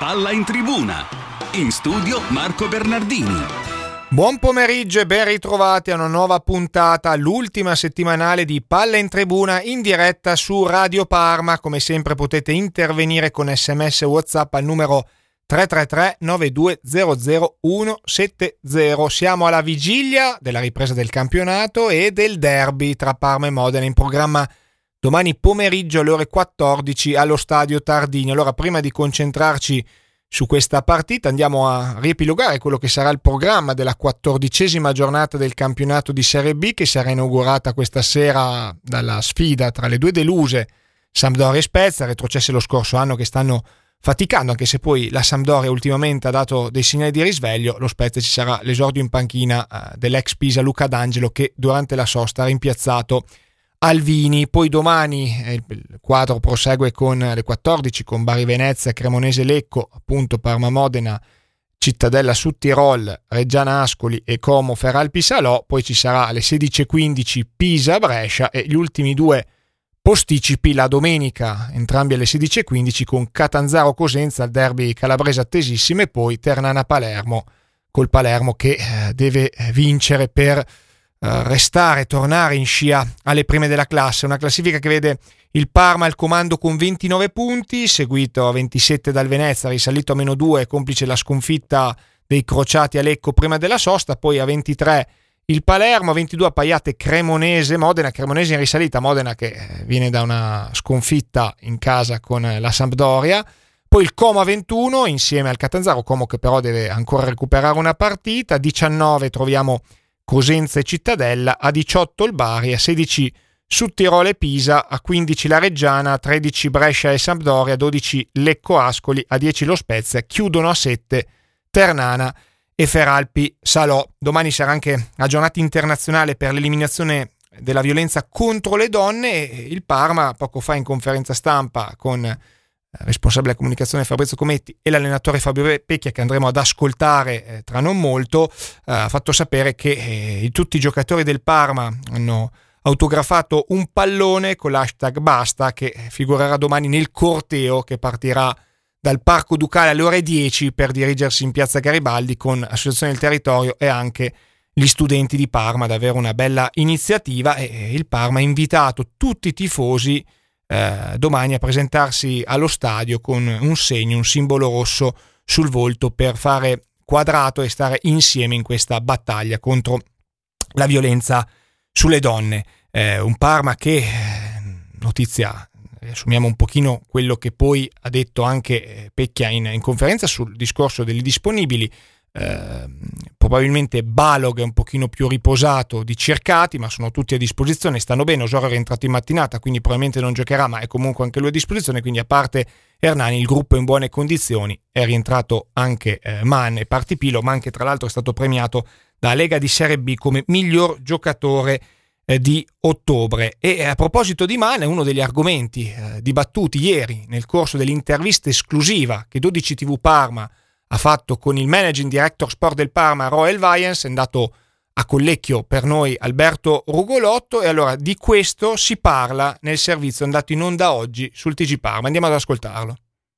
Palla in tribuna. In studio Marco Bernardini. Buon pomeriggio e ben ritrovati a una nuova puntata, l'ultima settimanale di Palla in Tribuna in diretta su Radio Parma. Come sempre potete intervenire con SMS e WhatsApp al numero 333 9200 170. Siamo alla vigilia della ripresa del campionato e del derby tra Parma e Modena, in programma domani pomeriggio alle ore 14 allo Stadio Tardini. Allora, prima di concentrarci su questa partita, andiamo a riepilogare quello che sarà il programma della 14ª giornata del campionato di Serie B, che sarà inaugurata questa sera dalla sfida tra le due deluse Sampdoria e Spezia, retrocesse lo scorso anno, che stanno faticando, anche se poi la Sampdoria ultimamente ha dato dei segnali di risveglio. Lo Spezia ci sarà l'esordio in panchina dell'ex Pisa Luca D'Angelo, che durante la sosta ha rimpiazzato Alvini. Poi domani il quadro prosegue con le 14 con Bari Venezia, Cremonese Lecco, appunto Parma Modena, Cittadella Sudtirol, Reggiana Ascoli e Como Feralpi Salò. Poi ci sarà alle 16:15 Pisa Brescia e gli ultimi due posticipi la domenica, entrambi alle 16:15, con Catanzaro Cosenza, il derby calabrese attesissimo, e poi Ternana Palermo, col Palermo che deve vincere per restare, tornare in scia alle prime della classe. Una classifica che vede il Parma al comando con 29 punti, seguito a 27 dal Venezia, risalito a -2, complice la sconfitta dei crociati a Lecco prima della sosta. Poi a 23 il Palermo, a 22 appaiate Cremonese Modena, Cremonese in risalita, Modena che viene da una sconfitta in casa con la Sampdoria. Poi il Como a 21 insieme al Catanzaro, Como che però deve ancora recuperare una partita. A 19 troviamo Cosenza e Cittadella, a 18 il Bari, a 16 Sudtirolo e Pisa, a 15 la Reggiana, a 13 Brescia e Sampdoria, a 12 Lecco Ascoli, a 10 lo Spezia, chiudono a 7 Ternana e Feralpi Salò. Domani sarà anche la giornata internazionale per l'eliminazione della violenza contro le donne, e il Parma poco fa in conferenza stampa con responsabile della comunicazione Fabrizio Cometti e l'allenatore Fabio Pecchia, che andremo ad ascoltare tra non molto, ha fatto sapere che tutti i giocatori del Parma hanno autografato un pallone con l'hashtag Basta, che figurerà domani nel corteo che partirà dal Parco Ducale alle ore 10 per dirigersi in piazza Garibaldi, con Associazione del Territorio e anche gli studenti di Parma. Davvero una bella iniziativa, e il Parma ha invitato tutti i tifosi domani a presentarsi allo stadio con un segno, un simbolo rosso sul volto, per fare quadrato e stare insieme in questa battaglia contro la violenza sulle donne. Un Parma che, notizia, riassumiamo un pochino quello che poi ha detto anche Pecchia in conferenza sul discorso degli disponibili. Probabilmente Balog è un pochino più riposato di Cercati, ma sono tutti a disposizione, stanno bene. Osorio è rientrato in mattinata, quindi probabilmente non giocherà, ma è comunque anche lui a disposizione, quindi a parte Hernani il gruppo è in buone condizioni. È rientrato anche Man e Partipilo, ma anche tra l'altro è stato premiato dalla Lega di Serie B come miglior giocatore di ottobre. E a proposito di Man, è uno degli argomenti dibattuti ieri nel corso dell'intervista esclusiva che 12 TV Parma ha fatto con il managing director sport del Parma, Roel Vaiens. È andato a Collecchio per noi Alberto Rugolotto, e allora di questo si parla nel servizio andato in onda oggi sul TG Parma. Andiamo ad ascoltarlo.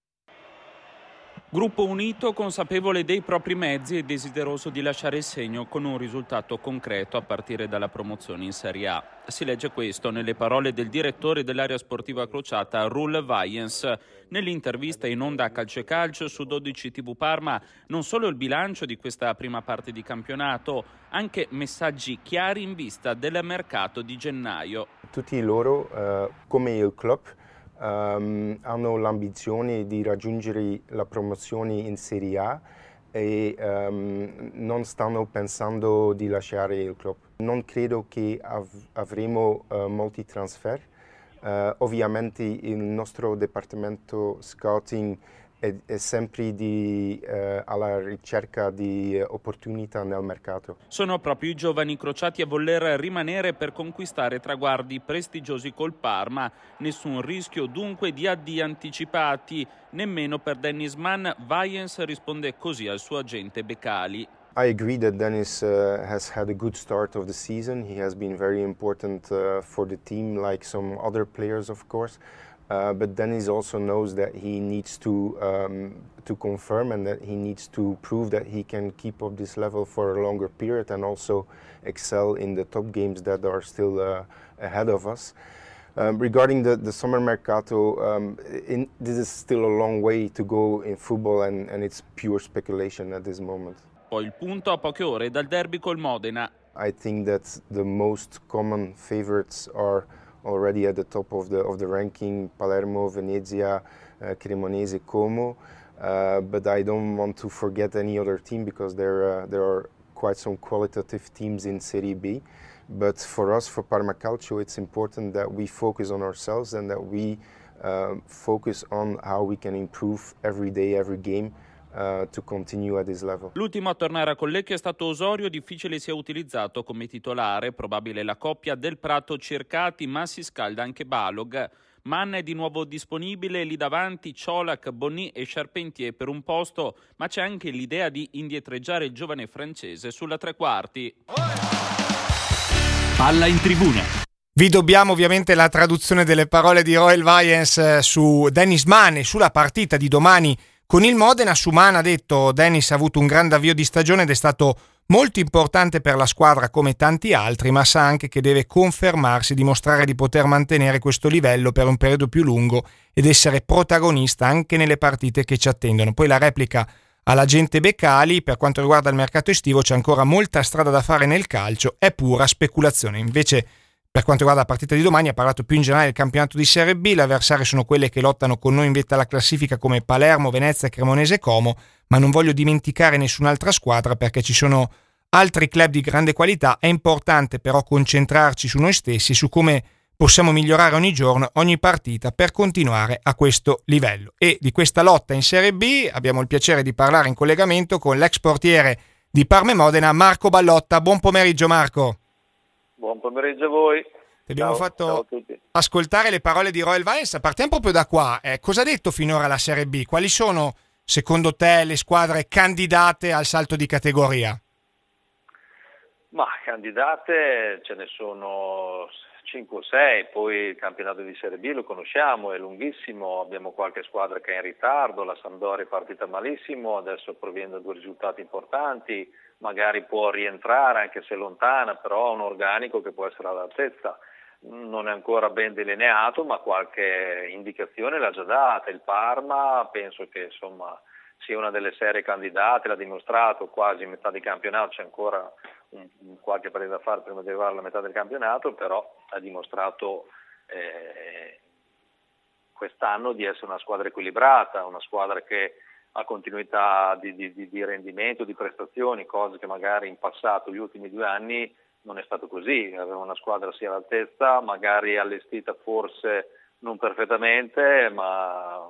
Gruppo unito, consapevole dei propri mezzi e desideroso di lasciare il segno con un risultato concreto a partire dalla promozione in Serie A. Si legge questo nelle parole del direttore dell'area sportiva crociata, Roel Vaiens, nell'intervista in onda a Calcio e Calcio su 12 TV Parma. Non solo il bilancio di questa prima parte di campionato, anche messaggi chiari in vista del mercato di gennaio. Tutti loro, come il club, hanno l'ambizione di raggiungere la promozione in Serie A e non stanno pensando di lasciare il club. Non credo che avremo molti trasfer. Ovviamente il nostro dipartimento scouting è sempre alla ricerca di opportunità nel mercato. Sono proprio i giovani crociati a voler rimanere per conquistare traguardi prestigiosi col Parma. Nessun rischio dunque di addii anticipati, nemmeno per Dennis Mann. Vaiens risponde così al suo agente Becali. I agree that Dennis has had a good start of the season. He has been very important for the team, like some other players, of course. But Dennis also knows that he needs to confirm and that he needs to prove that he can keep up this level for a longer period and also excel in the top games that are still ahead of us. Regarding the summer mercato, this is still a long way to go in football and it's pure speculation at this moment. Poi il punto a poche ore dal derby col Modena. I think that the most common favorites are already at the top of the ranking: Palermo, Venezia, Cremonese, Como. But I don't want to forget any other team because there are quite some qualitative teams in Serie B. But for us, for Parma Calcio, it's important that we focus on ourselves and that we focus on how we can improve every day, every game. To continue at this level. L'ultimo a tornare a Collecchio è stato Osorio, difficile sia utilizzato come titolare, probabile la coppia del Prato Cercati, ma si scalda anche Balog. Manna è di nuovo disponibile, lì davanti Ciolac, Bonny e Charpentier per un posto, ma c'è anche l'idea di indietreggiare il giovane francese sulla tre quarti. Palla in tribuna. Vi dobbiamo ovviamente la traduzione delle parole di Roel Vajens su Dennis Mann e sulla partita di domani con il Modena. Su Mann ha detto: Dennis ha avuto un grande avvio di stagione ed è stato molto importante per la squadra come tanti altri, ma sa anche che deve confermarsi, dimostrare di poter mantenere questo livello per un periodo più lungo ed essere protagonista anche nelle partite che ci attendono. Poi la replica all'agente Beccali: per quanto riguarda il mercato estivo c'è ancora molta strada da fare nel calcio, è pura speculazione. Invece per quanto riguarda la partita di domani ha parlato più in generale del campionato di Serie B. Le avversarie sono quelle che lottano con noi in vetta alla classifica come Palermo, Venezia, Cremonese e Como, ma non voglio dimenticare nessun'altra squadra perché ci sono altri club di grande qualità. È importante però concentrarci su noi stessi, su come possiamo migliorare ogni giorno, ogni partita per continuare a questo livello. E di questa lotta in Serie B abbiamo il piacere di parlare in collegamento con l'ex portiere di Parma e Modena, Marco Ballotta. Buon pomeriggio Marco. Buon pomeriggio a voi. Ti abbiamo fatto ciao a tutti. Ascoltare le parole di Roel Vajens. Partiamo proprio da qua. Cosa ha detto finora la Serie B? Quali sono, secondo te, le squadre candidate al salto di categoria? Ma candidate ce ne sono 5 o 6, poi il campionato di Serie B lo conosciamo, è lunghissimo, abbiamo qualche squadra che è in ritardo, la Sampdoria è partita malissimo, adesso proviene da 2 risultati importanti, magari può rientrare anche se lontana, però ha un organico che può essere all'altezza. Non è ancora ben delineato, ma qualche indicazione l'ha già data. Il Parma penso che insomma sia una delle serie candidate, l'ha dimostrato quasi a metà di campionato, c'è ancora qualche partita da fare prima di arrivare alla metà del campionato, però ha dimostrato quest'anno di essere una squadra equilibrata, una squadra che ha continuità di rendimento, di prestazioni, cose che magari in passato, gli ultimi 2 anni, non è stato così. Aveva una squadra sia all'altezza, magari allestita forse non perfettamente, ma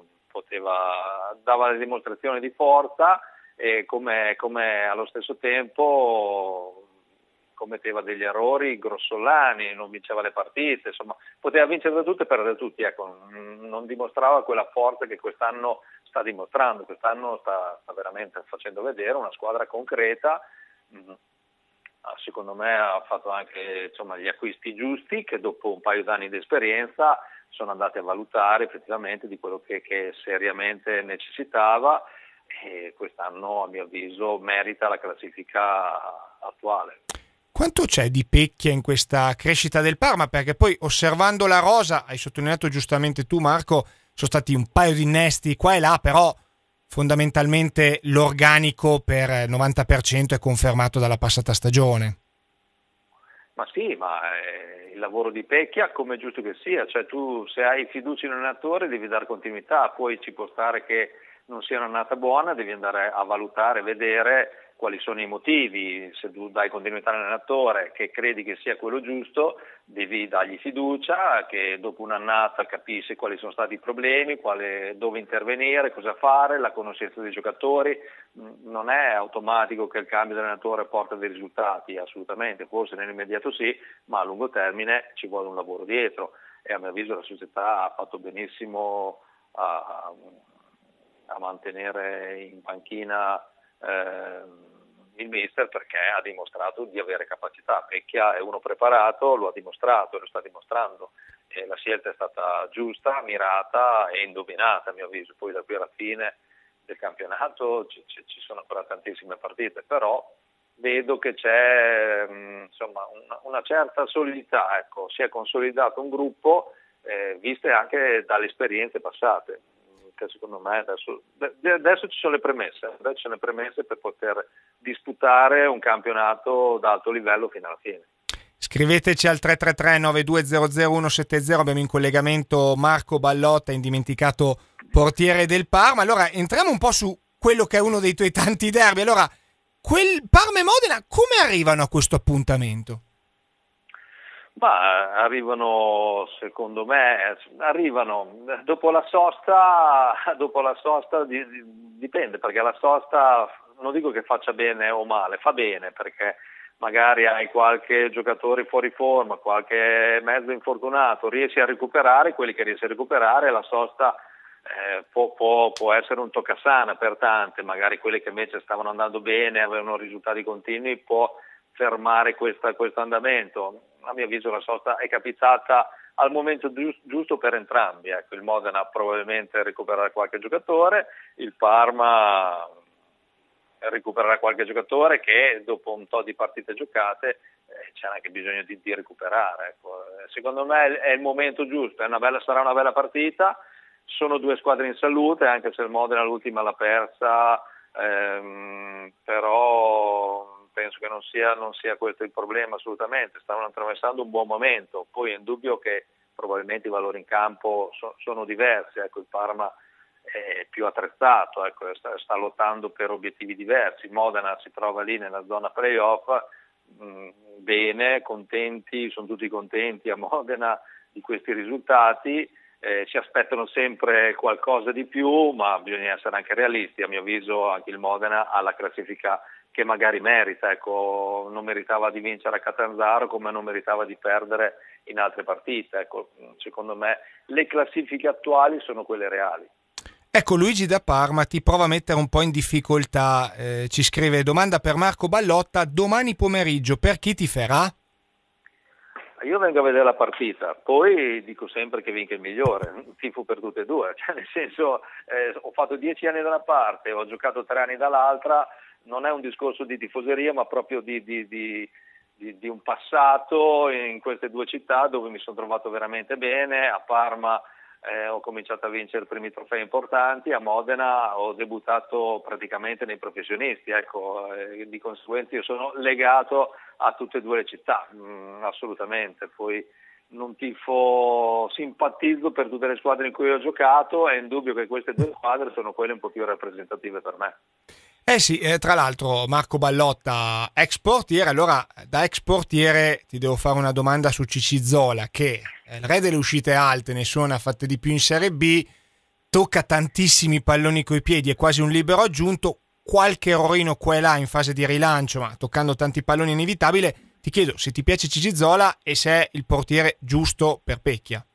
dava le dimostrazioni di forza e come allo stesso tempo commetteva degli errori grossolani, non vinceva le partite, insomma poteva vincere da tutti e perdere da tutti, ecco, non dimostrava quella forza che quest'anno sta dimostrando. Quest'anno sta veramente facendo vedere una squadra concreta. Secondo me ha fatto anche insomma gli acquisti giusti che dopo un paio d'anni di esperienza sono andati a valutare effettivamente di quello che seriamente necessitava, e quest'anno a mio avviso merita la classifica attuale. Quanto c'è di pecchia in questa crescita del Parma? Perché poi osservando la rosa, hai sottolineato giustamente tu Marco, sono stati un paio di innesti qua e là, però fondamentalmente l'organico per 90% è confermato dalla passata stagione. Ma sì, ma il lavoro di pecchia come è giusto che sia, cioè tu se hai fiducia in un allenatore devi dare continuità, poi ci può stare che non sia un'annata buona, devi andare a valutare, vedere quali sono i motivi. Se tu dai continuità all'allenatore che credi che sia quello giusto, devi dargli fiducia, che dopo un'annata capisce quali sono stati i problemi, dove intervenire, cosa fare, la conoscenza dei giocatori. Non è automatico che il cambio di allenatore porta dei risultati, assolutamente, forse nell'immediato sì, ma a lungo termine ci vuole un lavoro dietro, e a mio avviso la società ha fatto benissimo a mantenere in panchina il mister, perché ha dimostrato di avere capacità. Pecchia è uno preparato, lo ha dimostrato e lo sta dimostrando, e la scelta è stata giusta, mirata e indovinata, a mio avviso. Poi da qui alla fine del campionato ci sono ancora tantissime partite, però vedo che c'è una certa solidità, ecco, si è consolidato un gruppo, viste anche dalle esperienze passate, che secondo me adesso ci sono le premesse per poter disputare un campionato d'alto livello fino alla fine. Scriveteci al 333-9200-170, abbiamo in collegamento Marco Ballotta, indimenticato portiere del Parma. Allora entriamo un po' su quello che è uno dei tuoi tanti derby. Allora, quel Parma e Modena come arrivano a questo appuntamento? Ma arrivano, secondo me, dopo la sosta dipende, perché la sosta non dico che faccia bene o male, fa bene, perché magari hai qualche giocatore fuori forma, qualche mezzo infortunato, riesci a recuperare quelli che riesci a recuperare, la sosta può essere un toccasana per tante, magari quelli che invece stavano andando bene, avevano risultati continui, può fermare questo andamento. A mio avviso la sosta è capitata al momento giusto per entrambi. Ecco, il Modena probabilmente recupererà qualche giocatore, il Parma recupererà qualche giocatore che dopo un po' di partite giocate c'è anche bisogno di recuperare. Ecco. Secondo me è il momento giusto, sarà una bella partita, sono due squadre in salute, anche se il Modena l'ultima l'ha persa, però penso che non sia questo il problema assolutamente, stavano attraversando un buon momento, poi è indubbio che probabilmente i valori in campo sono diversi, ecco, il Parma è più attrezzato, ecco, sta lottando per obiettivi diversi, Modena si trova lì nella zona playoff, bene, contenti, sono tutti contenti a Modena di questi risultati, ci aspettano sempre qualcosa di più, ma bisogna essere anche realisti, a mio avviso anche il Modena ha la classifica che magari merita, ecco, non meritava di vincere a Catanzaro come non meritava di perdere in altre partite, ecco, secondo me le classifiche attuali sono quelle reali. Ecco, Luigi da Parma ti prova a mettere un po' in difficoltà, ci scrive: domanda per Marco Ballotta, domani pomeriggio per chi tiferà? Io vengo a vedere la partita, poi dico sempre che vinca il migliore, tifo per tutte e due, cioè nel senso ho fatto 10 anni da una parte, ho giocato 3 anni dall'altra, non è un discorso di tifoseria ma proprio di un passato in queste due città dove mi sono trovato veramente bene. A Parma ho cominciato a vincere i primi trofei importanti, a Modena ho debuttato praticamente nei professionisti, ecco, di conseguenza io sono legato a tutte e due le città, assolutamente. Poi non simpatizzo per tutte le squadre in cui ho giocato, è indubbio che queste due squadre sono quelle un po' più rappresentative per me. Eh sì, tra l'altro Marco Ballotta, ex portiere, allora da ex portiere ti devo fare una domanda su Cicizzola, che è il re delle uscite alte, ne suona fatte di più in Serie B, tocca tantissimi palloni coi piedi, è quasi un libero aggiunto, qualche errorino qua e là in fase di rilancio, ma toccando tanti palloni è inevitabile. Ti chiedo se ti piace Cicizzola e se è il portiere giusto per Pecchia.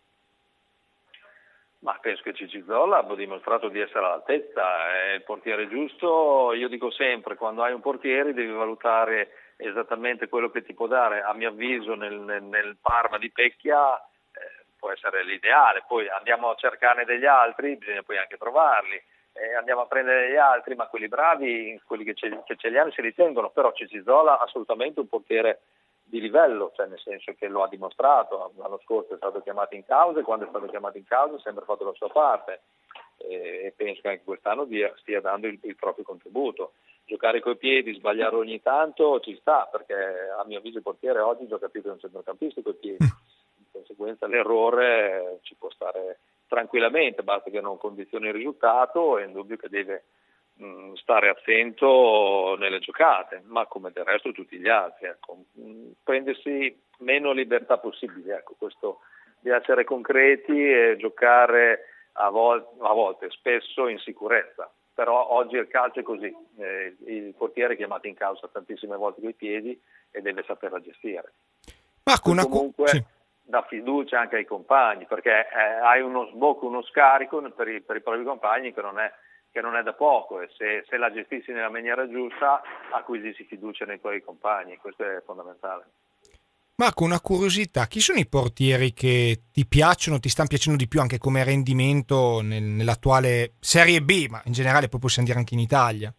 Ma penso che Cicizzola abbia dimostrato di essere all'altezza, è il portiere giusto. Io dico sempre, quando hai un portiere devi valutare esattamente quello che ti può dare. A mio avviso nel Parma di Pecchia può essere l'ideale, poi andiamo a cercarne degli altri, bisogna poi anche trovarli, andiamo a prendere degli altri, ma quelli bravi, quelli che ce li hanno si ritengono, però Cicizzola assolutamente un portiere di livello, cioè nel senso che lo ha dimostrato, l'anno scorso è stato chiamato in causa e quando è stato chiamato in causa ha sempre fatto la sua parte e penso che anche quest'anno stia dando il proprio contributo. Giocare coi piedi, sbagliare ogni tanto ci sta, perché a mio avviso il portiere oggi gioca più che un centrocampista coi piedi, di conseguenza l'errore ci può stare tranquillamente, basta che non condizioni il risultato, è indubbio che deve stare attento nelle giocate, ma come del resto tutti gli altri, ecco. Prendersi meno libertà possibile, ecco, questo di essere concreti e giocare a volte, spesso in sicurezza, però oggi il calcio è così, il portiere è chiamato in causa tantissime volte coi piedi e deve saperla gestire. Marco, Comunque sì. dà fiducia anche ai compagni, perché hai uno sbocco, uno scarico per i propri compagni che non è da poco, e se la gestissi nella maniera giusta acquisisci fiducia nei tuoi compagni, questo è fondamentale. Ma con una curiosità, chi sono i portieri che ti piacciono, ti stanno piacendo di più anche come rendimento nell'attuale Serie B, ma in generale poi possiamo dire anche in Italia?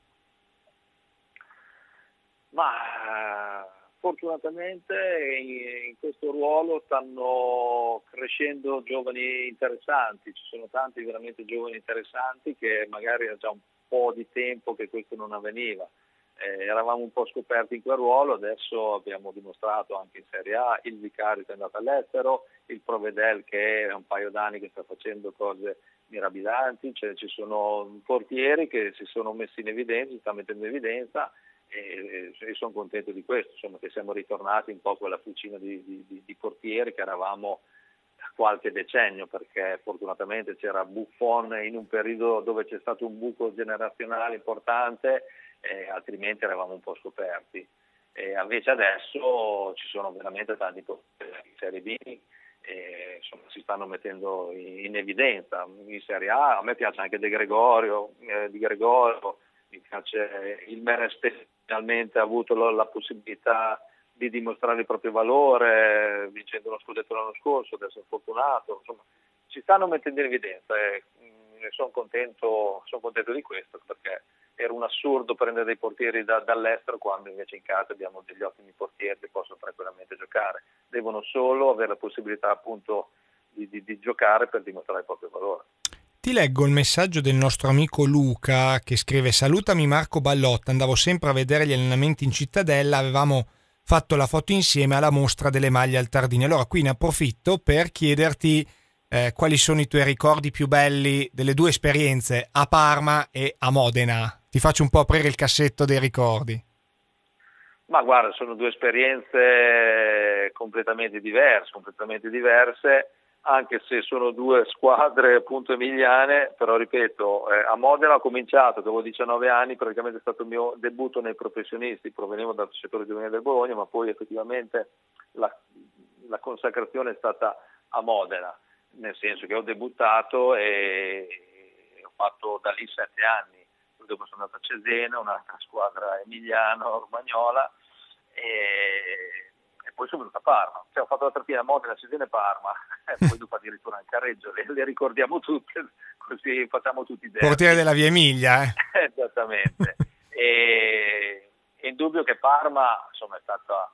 Ma fortunatamente in questo ruolo stanno crescendo giovani interessanti, ci sono tanti veramente giovani interessanti che magari era già un po' di tempo che questo non avveniva. Eravamo un po' scoperti in quel ruolo, adesso abbiamo dimostrato anche in Serie A, il Vicario che è andato all'estero, il Provedel che è un paio d'anni che sta facendo cose mirabilanti, cioè ci sono portieri che si sono messi in evidenza, si stanno mettendo in evidenza e sono contento di questo, insomma, che siamo ritornati un po' a quella fucina di portieri che eravamo da qualche decennio, perché fortunatamente c'era Buffon in un periodo dove c'è stato un buco generazionale importante, altrimenti eravamo un po' scoperti. Invece adesso ci sono veramente tanti portieri in Serie B, insomma, si stanno mettendo in evidenza. In Serie A me piace anche Di Gregorio, mi piace il Meneste, finalmente ha avuto la possibilità di dimostrare il proprio valore, vincendo lo scudetto l'anno scorso, adesso è fortunato, insomma, ci stanno mettendo in evidenza e sono contento di questo, perché era un assurdo prendere dei portieri dall'estero quando invece in casa abbiamo degli ottimi portieri che possono tranquillamente giocare, devono solo avere la possibilità appunto di giocare per dimostrare il proprio valore. Ti leggo il messaggio del nostro amico Luca che scrive: salutami Marco Ballotta, andavo sempre a vedere gli allenamenti in cittadella, avevamo fatto la foto insieme alla mostra delle maglie al Tardini. Allora qui ne approfitto per chiederti quali sono i tuoi ricordi più belli delle due esperienze a Parma e a Modena. Ti faccio un po' aprire il cassetto dei ricordi. Ma guarda, sono due esperienze completamente diverse, anche se sono due squadre appunto emiliane, però ripeto, a Modena ho cominciato, avevo 19 anni, praticamente è stato il mio debutto nei professionisti, provenivo dal settore giovanile del Bologna, ma poi effettivamente la consacrazione è stata a Modena, nel senso che ho debuttato e ho fatto da lì 7 anni. Dopo sono andato a Cesena, un'altra squadra emiliano-romagnola e poi sono venuto a Parma. Cioè, ho fatto la trafila a Modena, Cesena e Parma e poi dopo addirittura anche a Reggio, le ricordiamo tutte, così facciamo tutti i derby. Portiere della Via Emilia. Esattamente. E è indubbio che Parma insomma è stata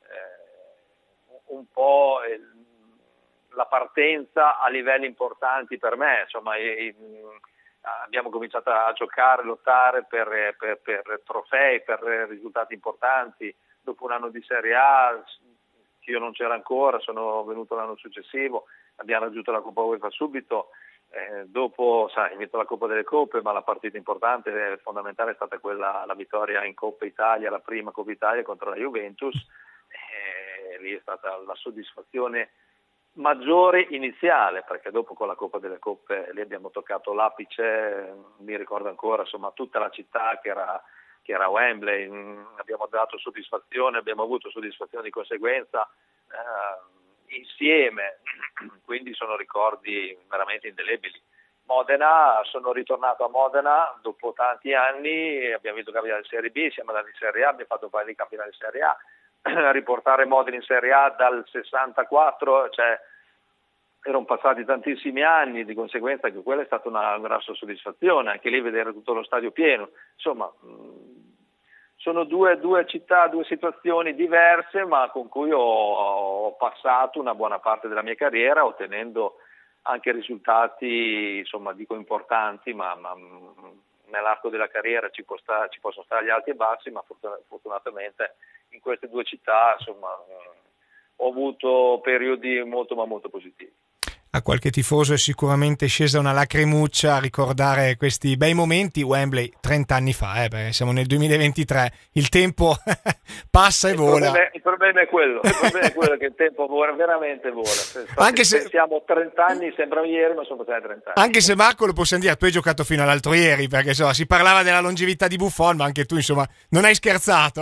un po' la partenza a livelli importanti per me, insomma abbiamo cominciato a giocare, lottare per trofei, per risultati importanti. Dopo un anno di Serie A, io non c'era ancora, sono venuto l'anno successivo, abbiamo raggiunto la Coppa UEFA subito, dopo sai, vinto la Coppa delle Coppe, ma la partita importante, fondamentale è stata quella, la vittoria in Coppa Italia, la prima Coppa Italia contro la Juventus, lì è stata la soddisfazione maggiore iniziale, perché dopo con la Coppa delle Coppe lì abbiamo toccato l'apice, mi ricordo ancora, insomma, tutta la città che era Wembley, abbiamo dato soddisfazione, abbiamo avuto soddisfazione di conseguenza insieme, quindi sono ricordi veramente indelebili. Modena, sono ritornato a Modena dopo tanti anni, abbiamo vinto il campionato di Serie B, siamo andati in Serie A, abbiamo fatto un paio di campionati di Serie A, riportare Modena in Serie A dal 64, cioè erano passati tantissimi anni, di conseguenza anche quella è stata una grossa soddisfazione, anche lì vedere tutto lo stadio pieno, insomma sono due città, due situazioni diverse, ma con cui ho passato una buona parte della mia carriera ottenendo anche risultati, insomma, dico importanti, ma nell'arco della carriera ci possono stare gli alti e bassi, ma fortunatamente in queste due città, insomma, ho avuto periodi molto ma molto positivi. A qualche tifoso è sicuramente scesa una lacrimuccia a ricordare questi bei momenti. Wembley 30 anni fa, perché siamo nel 2023, il tempo passa e vola. Il problema è quello che il tempo vola, veramente vola. Anche se siamo 30 anni, sembra ieri, ma sono passati 30 anni. Anche se Marco, lo possiamo dire, tu hai giocato fino all'altro ieri, perché insomma, si parlava della longevità di Buffon, ma anche tu insomma non hai scherzato.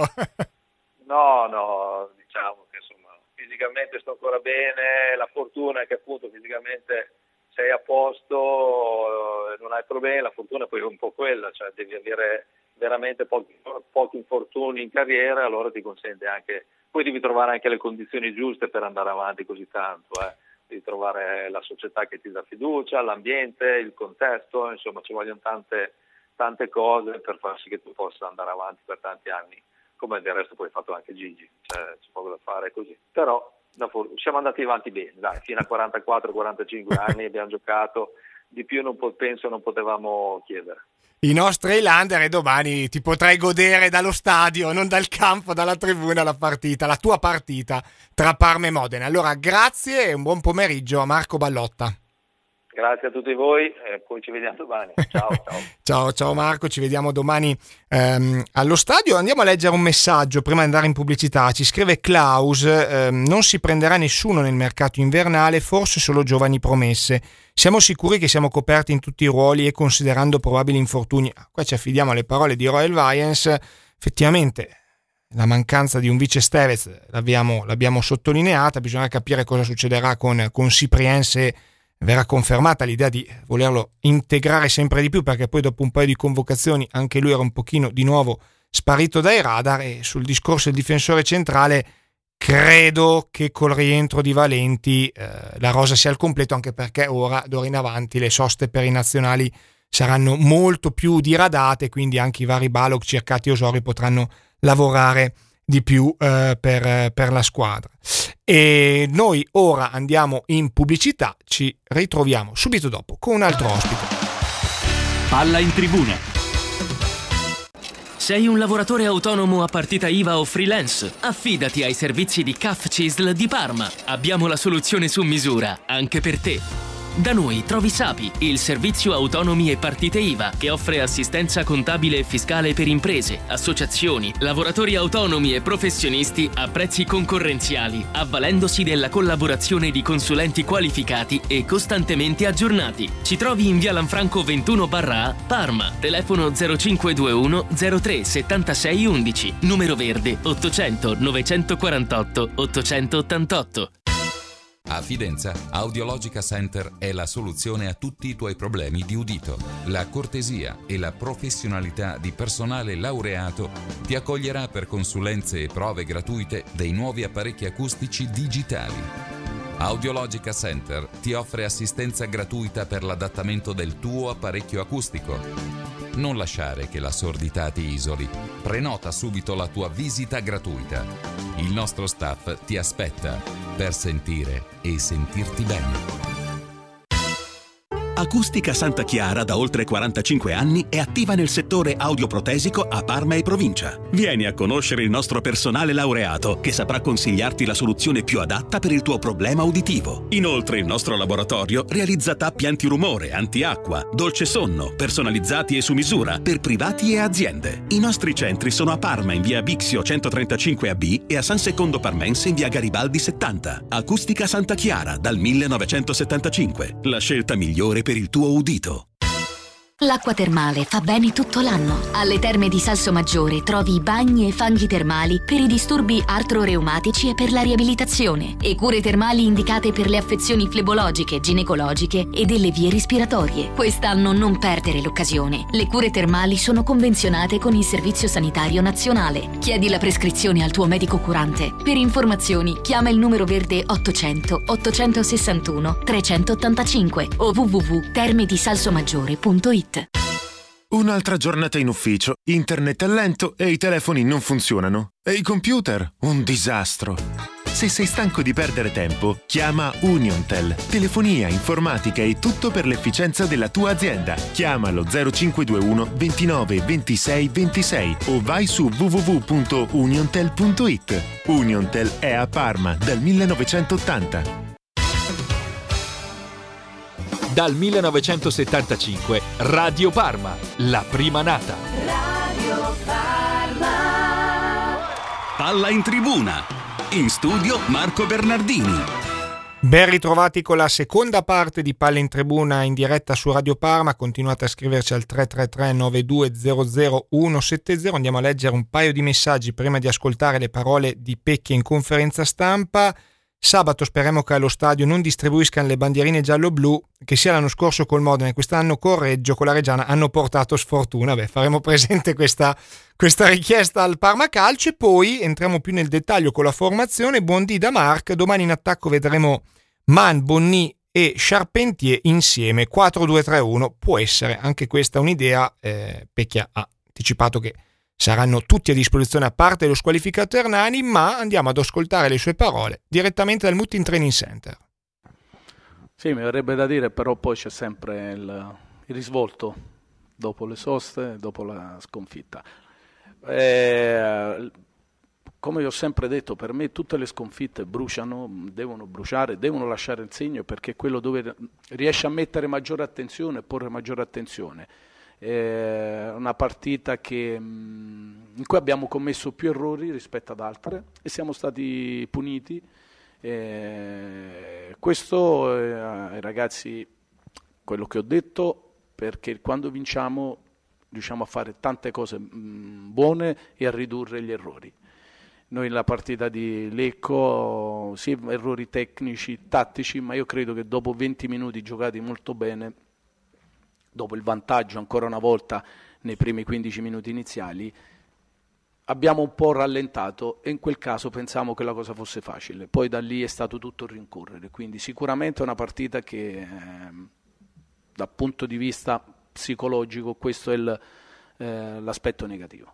No, diciamo che insomma fisicamente sto ancora bene, la fortuna è che appunto fisicamente sei a posto, non hai problemi, la fortuna poi è un po' quella, cioè devi avere veramente pochi infortuni in carriera, allora ti consente anche poi devi trovare anche le condizioni giuste per andare avanti così tanto, devi trovare la società che ti dà fiducia, l'ambiente, il contesto, insomma ci vogliono tante cose per far sì che tu possa andare avanti per tanti anni, come del resto poi hai fatto anche Gigi, c'è poco da fare così, però siamo andati avanti bene, dai, fino a 44-45 anni abbiamo giocato, di più penso non potevamo chiedere. I nostri Highlander, e domani ti potrai godere dallo stadio, non dal campo, dalla tribuna, la tua partita tra Parma e Modena. Allora grazie e un buon pomeriggio a Marco Ballotta. Grazie a tutti voi e poi ci vediamo domani. Ciao Marco, ci vediamo domani allo stadio. Andiamo a leggere un messaggio prima di andare in pubblicità. Ci scrive Klaus, non si prenderà nessuno nel mercato invernale, forse solo giovani promesse. Siamo sicuri che siamo coperti in tutti i ruoli e considerando probabili infortuni. Qua ci affidiamo alle parole di Royal Vians. Effettivamente la mancanza di un vice Stevez l'abbiamo sottolineata, bisogna capire cosa succederà con Cyprien se verrà confermata l'idea di volerlo integrare sempre di più, perché poi dopo un paio di convocazioni anche lui era un pochino di nuovo sparito dai radar. E sul discorso del difensore centrale credo che col rientro di Valenti la rosa sia al completo, anche perché d'ora in avanti le soste per i nazionali saranno molto più diradate, quindi anche i vari Balog, Cercati e Osorio potranno lavorare di più per la squadra. E noi ora andiamo in pubblicità, ci ritroviamo subito dopo con un altro ospite. Palla in tribuna. Sei un lavoratore autonomo a partita IVA o freelance? Affidati ai servizi di CAF CISL di Parma. Abbiamo la soluzione su misura, anche per te. Da noi trovi Sapi, il servizio autonomi e partite IVA, che offre assistenza contabile e fiscale per imprese, associazioni, lavoratori autonomi e professionisti a prezzi concorrenziali, avvalendosi della collaborazione di consulenti qualificati e costantemente aggiornati. Ci trovi in via Lanfranco 21/A, Parma, telefono 0521 03 76 11, numero verde 800 948 888. A Fidenza, Audiologica Center è la soluzione a tutti i tuoi problemi di udito. La cortesia e la professionalità di personale laureato ti accoglierà per consulenze e prove gratuite dei nuovi apparecchi acustici digitali. Audiologica Center ti offre assistenza gratuita per l'adattamento del tuo apparecchio acustico. Non lasciare che la sordità ti isoli. Prenota subito la tua visita gratuita. Il nostro staff ti aspetta per sentire e sentirti bene. Acustica Santa Chiara da oltre 45 anni è attiva nel settore audioprotesico a Parma e provincia. Vieni a conoscere il nostro personale laureato che saprà consigliarti la soluzione più adatta per il tuo problema uditivo. Inoltre il nostro laboratorio realizza tappi antirumore, antiacqua, dolce sonno, personalizzati e su misura per privati e aziende. I nostri centri sono a Parma in via Bixio 135AB e a San Secondo Parmense in via Garibaldi 70. Acustica Santa Chiara dal 1975. La scelta migliore per il tuo udito. L'acqua termale fa bene tutto l'anno. Alle Terme di Salsomaggiore trovi bagni e fanghi termali per i disturbi artro-reumatici e per la riabilitazione e cure termali indicate per le affezioni flebologiche, ginecologiche e delle vie respiratorie. Quest'anno non perdere l'occasione. Le cure termali sono convenzionate con il Servizio Sanitario Nazionale. Chiedi la prescrizione al tuo medico curante. Per informazioni chiama il numero verde 800 861 385 o www.termedisalsomaggiore.it. Un'altra giornata in ufficio, internet è lento e i telefoni non funzionano. E i computer? Un disastro. Se sei stanco di perdere tempo, chiama Uniontel. Telefonia, informatica e tutto per l'efficienza della tua azienda. Chiamalo 0521 29 26 26 o vai su www.uniontel.it. Uniontel è a Parma dal 1980. Dal 1975, Radio Parma, la prima nata. Radio Parma. Palla in tribuna. In studio Marco Bernardini. Ben ritrovati con la seconda parte di Palla in tribuna in diretta su Radio Parma. Continuate a scriverci al 333 9200 170. Andiamo a leggere un paio di messaggi prima di ascoltare le parole di Pecchia in conferenza stampa. Sabato speriamo che allo stadio non distribuiscano le bandierine giallo-blu che sia l'anno scorso col Modena e quest'anno con Reggio, con la Reggiana, hanno portato sfortuna. Faremo presente questa richiesta al Parma Calcio, e poi entriamo più nel dettaglio con la formazione. Buondì da Marc, domani in attacco vedremo Man, Bonny e Charpentier insieme. 4-2-3-1 può essere anche questa un'idea. Pecchia ha anticipato che saranno tutti a disposizione a parte lo squalificato Hernani, ma andiamo ad ascoltare le sue parole direttamente dal Mutin Training Center. Sì, mi verrebbe da dire, però poi c'è sempre il risvolto dopo le soste, dopo la sconfitta. Come vi ho sempre detto, per me tutte le sconfitte bruciano, devono bruciare, devono lasciare il segno, perché è quello dove riesce a mettere maggiore attenzione, porre maggiore attenzione. Una partita in cui abbiamo commesso più errori rispetto ad altre e siamo stati puniti. Questo ai ragazzi, quello che ho detto, perché quando vinciamo riusciamo a fare tante cose buone e a ridurre gli errori. Noi nella partita di Lecco, sì, errori tecnici, tattici, ma io credo che dopo 20 minuti giocati molto bene, dopo il vantaggio ancora una volta nei primi 15 minuti iniziali, abbiamo un po' rallentato e in quel caso pensavamo che la cosa fosse facile. Poi da lì è stato tutto rincorrere, quindi sicuramente è una partita che dal punto di vista psicologico questo è l'aspetto negativo.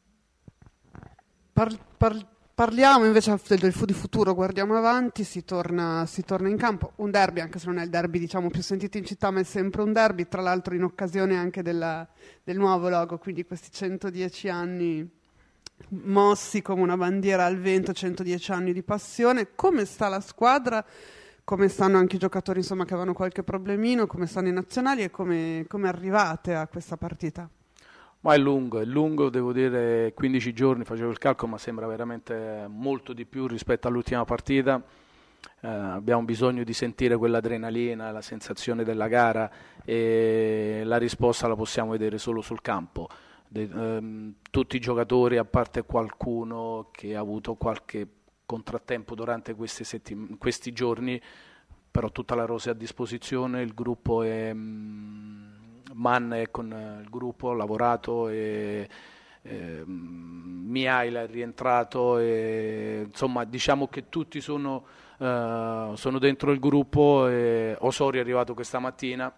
Parliamo invece del futuro, guardiamo avanti, si torna in campo, un derby, anche se non è il derby diciamo più sentito in città, ma è sempre un derby, tra l'altro in occasione anche del nuovo logo, quindi questi 110 anni mossi come una bandiera al vento, 110 anni di passione. Come sta la squadra? Come stanno anche i giocatori insomma che avevano qualche problemino, come stanno i nazionali e come arrivate a questa partita? Ma è lungo, devo dire 15 giorni, facevo il calcolo, ma sembra veramente molto di più rispetto all'ultima partita. Abbiamo bisogno di sentire quell'adrenalina, la sensazione della gara, e la risposta la possiamo vedere solo sul campo. Tutti i giocatori, a parte qualcuno che ha avuto qualche contrattempo durante questi giorni, però tutta la rosa è a disposizione, il gruppo è... Man è con il gruppo, ha lavorato e Mihaila è rientrato e, insomma diciamo che tutti sono dentro il gruppo e Osorio è arrivato questa mattina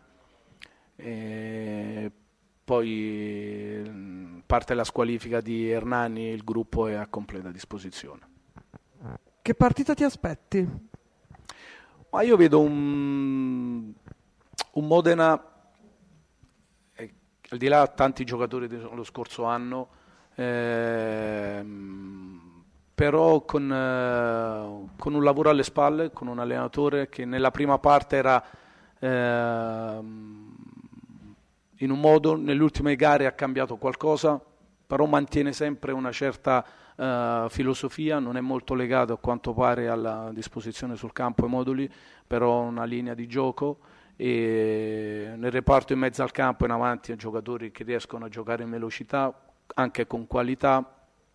e poi parte la squalifica di Hernani, il gruppo è a completa disposizione. Che partita ti aspetti? Ma io vedo un Modena, al di là tanti giocatori dello scorso anno, però con un lavoro alle spalle, con un allenatore che nella prima parte era in un modo, nelle ultime gare ha cambiato qualcosa, però mantiene sempre una certa filosofia, non è molto legato a quanto pare alla disposizione sul campo e moduli, però una linea di gioco. E nel reparto in mezzo al campo e in avanti giocatori che riescono a giocare in velocità, anche con qualità,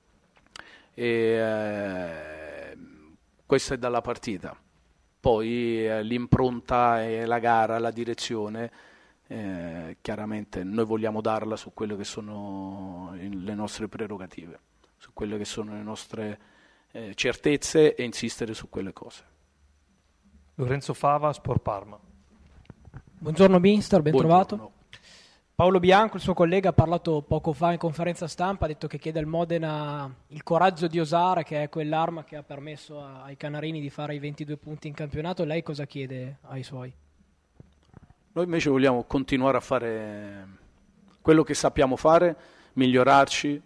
e questo è dalla partita. Poi l'impronta e la gara, la direzione, chiaramente noi vogliamo darla su quelle che sono le nostre prerogative, su quelle che sono le nostre certezze e insistere su quelle cose. Lorenzo Fava, Sport Parma. Buongiorno mister, ben trovato. Buongiorno. Paolo Bianco, il suo collega, ha parlato poco fa in conferenza stampa, ha detto che chiede al Modena il coraggio di osare, che è quell'arma che ha permesso ai canarini di fare i 22 punti in campionato. Lei cosa chiede ai suoi? Noi invece vogliamo continuare a fare quello che sappiamo fare, migliorarci,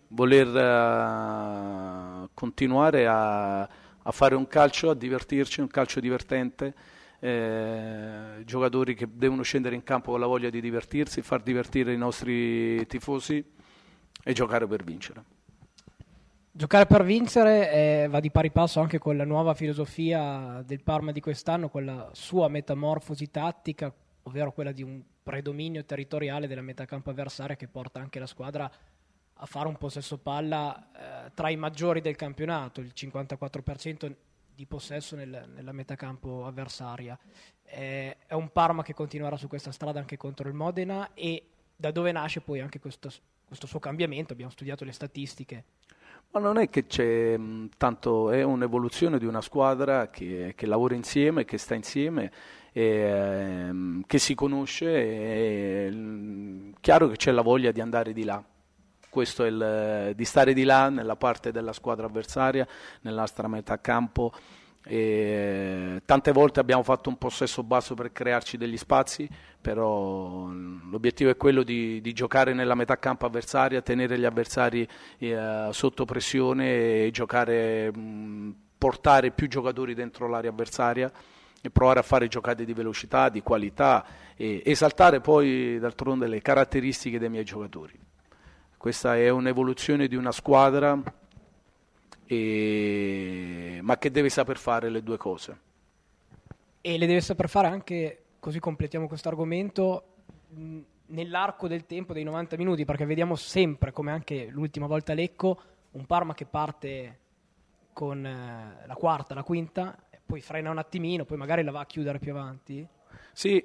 voler continuare a fare un calcio, a divertirci, un calcio divertente. Giocatori che devono scendere in campo con la voglia di divertirsi, far divertire i nostri tifosi e giocare per vincere. Giocare per vincere va di pari passo anche con la nuova filosofia del Parma di quest'anno, con la sua metamorfosi tattica, ovvero quella di un predominio territoriale della metacampo avversaria che porta anche la squadra a fare un possesso palla tra i maggiori del campionato, il 54% di possesso nella metà campo avversaria. È un Parma che continuerà su questa strada anche contro il Modena, e da dove nasce poi anche questo suo cambiamento? Abbiamo studiato le statistiche. Ma non è che c'è tanto, è un'evoluzione di una squadra che lavora insieme, che sta insieme, che si conosce. È chiaro che c'è la voglia di andare di là. Questo è di stare di là nella parte della squadra avversaria, nella nostra metà campo. Tante volte abbiamo fatto un possesso basso per crearci degli spazi, però l'obiettivo è quello di giocare nella metà campo avversaria, tenere gli avversari sotto pressione e giocare, portare più giocatori dentro l'area avversaria e provare a fare giocate di velocità, di qualità, e esaltare poi d'altronde le caratteristiche dei miei giocatori. Questa è un'evoluzione di una squadra, ma che deve saper fare le due cose. E le deve saper fare anche, così completiamo questo argomento, nell'arco del tempo dei 90 minuti, perché vediamo sempre, come anche l'ultima volta a Lecco, un Parma che parte con la quarta, la quinta, e poi frena un attimino, poi magari la va a chiudere più avanti. Sì,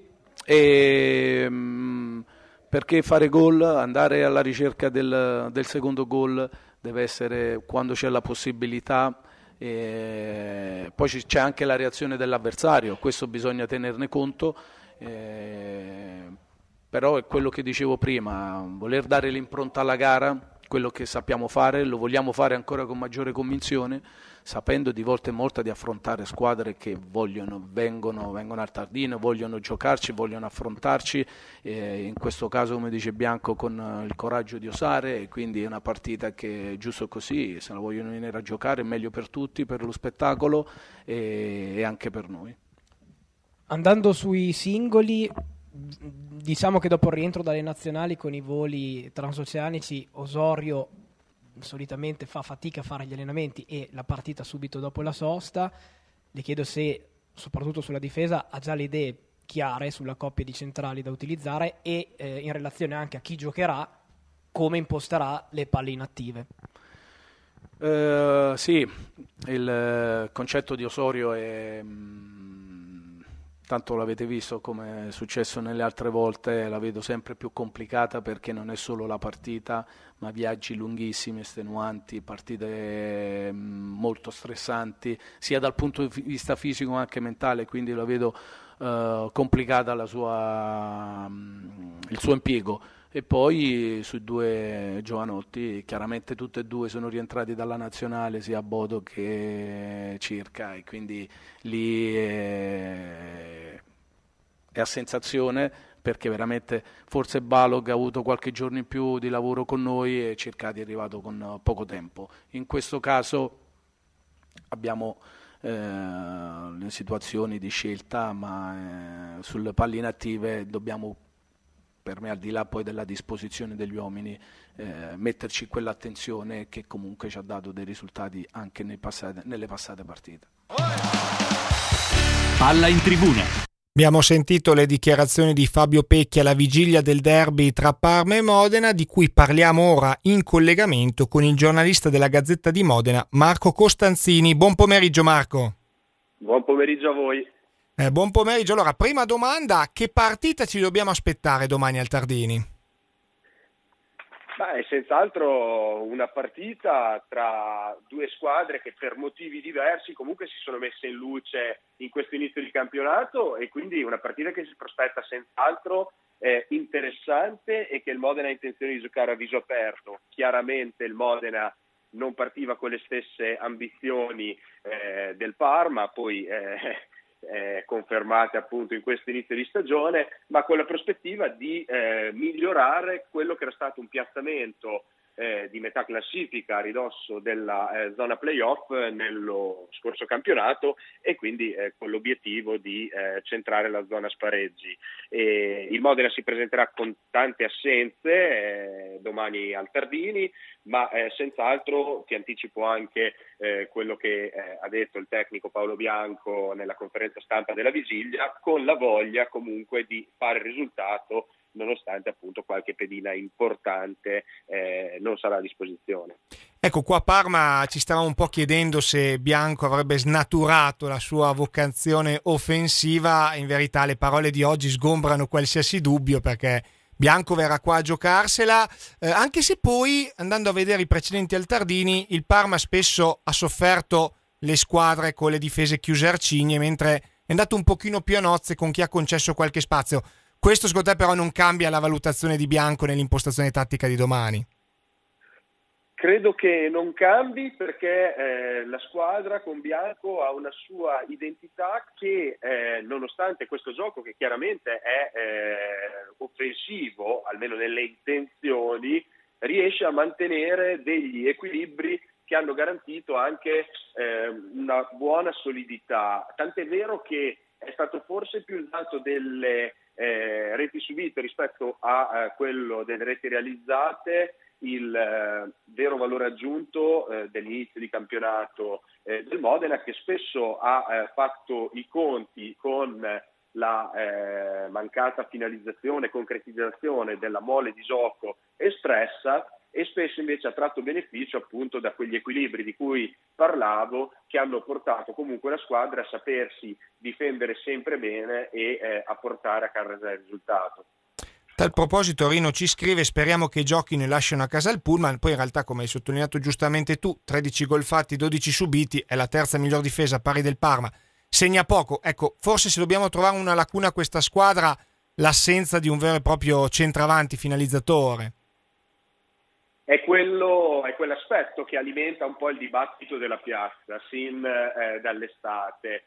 perché fare gol, andare alla ricerca del secondo gol deve essere quando c'è la possibilità. Poi c'è anche la reazione dell'avversario, questo bisogna tenerne conto, però è quello che dicevo prima, voler dare l'impronta alla gara, quello che sappiamo fare, lo vogliamo fare ancora con maggiore convinzione, sapendo di volta in volta di affrontare squadre che vengono al Tardino, vogliono giocarci, vogliono affrontarci, in questo caso, come dice Bianco, con il coraggio di osare, e quindi è una partita che è giusto così, se la vogliono venire a giocare è meglio per tutti, per lo spettacolo e anche per noi. Andando sui singoli, diciamo che dopo il rientro dalle nazionali con i voli transoceanici, Osorio solitamente fa fatica a fare gli allenamenti e la partita subito dopo la sosta. Le chiedo se, soprattutto sulla difesa, ha già le idee chiare sulla coppia di centrali da utilizzare e in relazione anche a chi giocherà, come imposterà le palle inattive. Sì, il concetto di Osorio è... Tanto l'avete visto, come è successo nelle altre volte, la vedo sempre più complicata, perché non è solo la partita, ma viaggi lunghissimi, estenuanti, partite molto stressanti, sia dal punto di vista fisico ma anche mentale, quindi la vedo complicata il suo impiego. E poi sui due giovanotti, chiaramente tutti e due sono rientrati dalla nazionale, sia Bodo che Circa, e quindi lì è a sensazione, perché veramente forse Balog ha avuto qualche giorno in più di lavoro con noi e Circati è arrivato con poco tempo. In questo caso abbiamo le situazioni di scelta, ma sulle palle inattive dobbiamo, per me, al di là poi della disposizione degli uomini, metterci quell'attenzione che comunque ci ha dato dei risultati anche nelle passate partite. Palla in tribuna. Abbiamo sentito le dichiarazioni di Fabio Pecchi alla vigilia del derby tra Parma e Modena, di cui parliamo ora in collegamento con il giornalista della Gazzetta di Modena, Marco Costanzini. Buon pomeriggio, Marco. Buon pomeriggio a voi. Buon pomeriggio. Allora, prima domanda, che partita ci dobbiamo aspettare domani al Tardini? È senz'altro una partita tra due squadre che per motivi diversi comunque si sono messe in luce in questo inizio di campionato, e quindi una partita che si prospetta senz'altro interessante e che il Modena ha intenzione di giocare a viso aperto. Chiaramente il Modena non partiva con le stesse ambizioni del Parma, poi confermate appunto in questo inizio di stagione, ma con la prospettiva di migliorare quello che era stato un piazzamento di metà classifica a ridosso della zona playoff nello scorso campionato, e quindi con l'obiettivo di centrare la zona spareggi. Il Modena si presenterà con tante assenze domani al Tardini, ma senz'altro ti anticipo anche quello che ha detto il tecnico Paolo Bianco nella conferenza stampa della vigilia, con la voglia comunque di fare il risultato, nonostante appunto qualche pedina importante non sarà a disposizione. Ecco, qua a Parma ci stavamo un po' chiedendo se Bianco avrebbe snaturato la sua vocazione offensiva. In verità le parole di oggi sgombrano qualsiasi dubbio, perché Bianco verrà qua a giocarsela, anche se poi, andando a vedere i precedenti al Tardini, il Parma spesso ha sofferto le squadre con le difese chiuse arcigne, mentre è andato un pochino più a nozze con chi ha concesso qualche spazio. Questo secondo te però non cambia la valutazione di Bianco nell'impostazione tattica di domani? Credo che non cambi, perché la squadra con Bianco ha una sua identità che, nonostante questo gioco che chiaramente è offensivo, almeno nelle intenzioni, riesce a mantenere degli equilibri che hanno garantito anche una buona solidità. Tant'è vero che è stato forse più il dato delle reti subite rispetto a quello delle reti realizzate il vero valore aggiunto dell'inizio di campionato del Modena, che spesso ha fatto i conti con la mancata finalizzazione e concretizzazione della mole di gioco espressa, e spesso invece ha tratto beneficio appunto da quegli equilibri di cui parlavo, che hanno portato comunque la squadra a sapersi difendere sempre bene e a portare a casa il risultato. A tal proposito Rino ci scrive: speriamo che giochino e lasciano a casa il pullman. Poi in realtà, come hai sottolineato giustamente tu, 13 gol fatti, 12 subiti, è la terza miglior difesa a pari del Parma, segna poco. Ecco, forse se dobbiamo trovare una lacuna a questa squadra, l'assenza di un vero e proprio centravanti finalizzatore. È quell'aspetto che alimenta un po' il dibattito della piazza sin dall'estate.